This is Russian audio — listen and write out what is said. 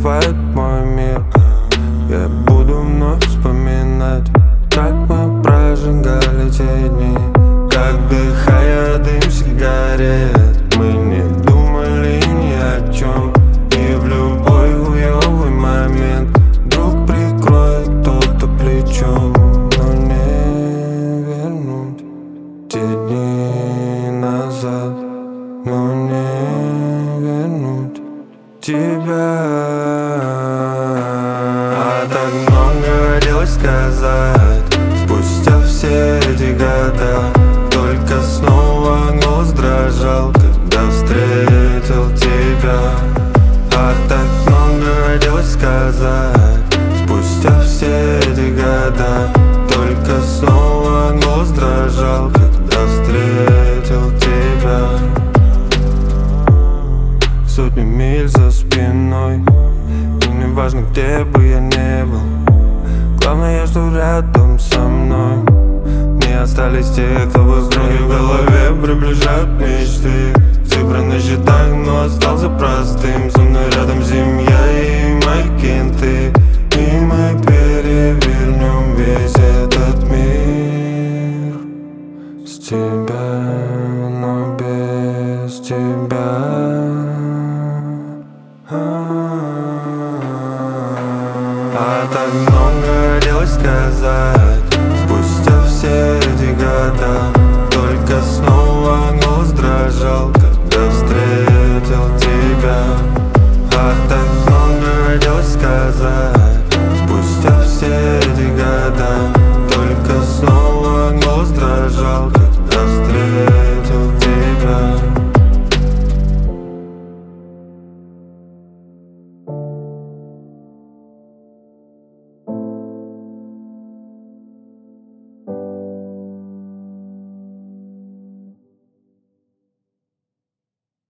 накрывает мой мир. Я буду вновь вспоминать, как мы прожигали те дни, как, вдыхая дым сигарет, мы не думали ни о чем. И в любой хуёвый момент вдруг прикроет кто-то плечом. Но не вернуть те дни назад, но не вернуть тебя. А так много хотелось сказать спустя все эти года. Только снова голос дрожал, когда встретил тебя. А так много хотелось сказать спустя все эти года. Только снова голос дрожал, когда встретил тебя. Сотни миль за спиной, и не важно, где бы я не был. Главное, что рядом со мной не остались те, кто бы строги в голове приближают мечты. Цифры на счетах, но остался простым. Со мной рядом семья и мои кенты, и мы перевернем весь этот мир. С тебя, но без тебя. А так много хотелось сказать спустя все эти года. Только снова голос дрожал, когда встретил тебя. А так много хотелось сказать спустя все эти года. Только снова голос дрожал.